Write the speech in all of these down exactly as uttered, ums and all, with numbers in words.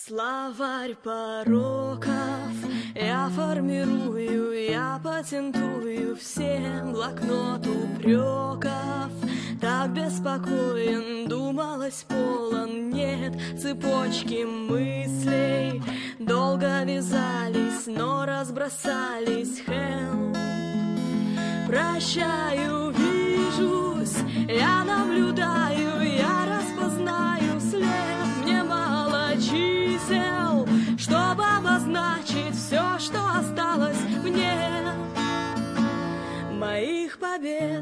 Словарь пороков я формирую, я патентую всем блокнот упреков. Так беспокоен, думалось полон, нет цепочки мыслей. Долго вязались, но разбросались. Хелл, прощаю, вижусь, я наблюдаю, я распознаю след. Мне мало чисел, чтобы обозначить все, что осталось мне моих побед.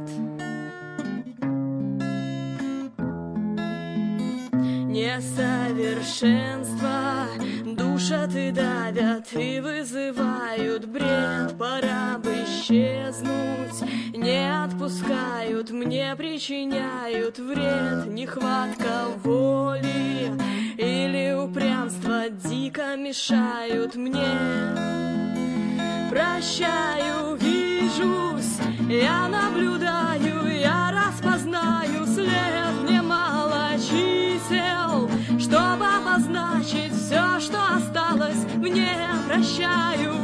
Несовершенства душат и давят, и вызывают бред. Пора бы исчезнуть, не отпускают, мне причиняют вред. Нехватка воли или упрямство дико мешают мне. Прощаю, вижусь, я наблюдаю, я распознаю след. Мне мало чисел, чтобы обозначить все, что осталось мне. Прощаю,